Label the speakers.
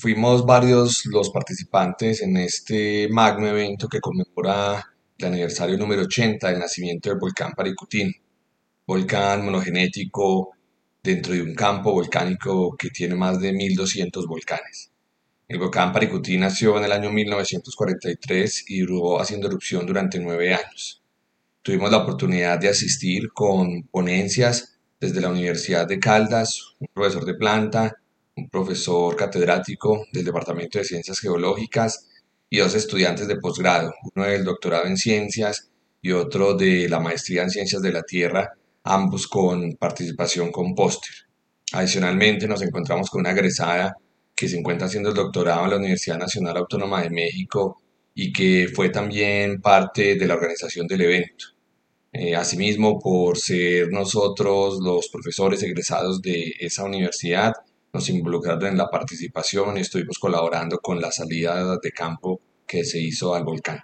Speaker 1: Fuimos varios los participantes en este magno evento que conmemora el aniversario número 80 del nacimiento del volcán Paricutín, volcán monogenético dentro de un campo volcánico que tiene más de 1200 volcanes. El volcán Paricutín nació en el año 1943 y duró haciendo erupción durante 9 años. Tuvimos la oportunidad de asistir con ponencias desde la Universidad de Caldas, un profesor de planta, un profesor catedrático del Departamento de Ciencias Geológicas y dos estudiantes de posgrado, uno del doctorado en ciencias y otro de la maestría en ciencias de la Tierra, ambos con participación con póster. Adicionalmente nos encontramos con una egresada que se encuentra haciendo el doctorado en la Universidad Nacional Autónoma de México y que fue también parte de la organización del evento. Asimismo, por ser nosotros los profesores egresados de esa universidad, nos involucraron en la participación y estuvimos colaborando con la salida de campo que se hizo al volcán.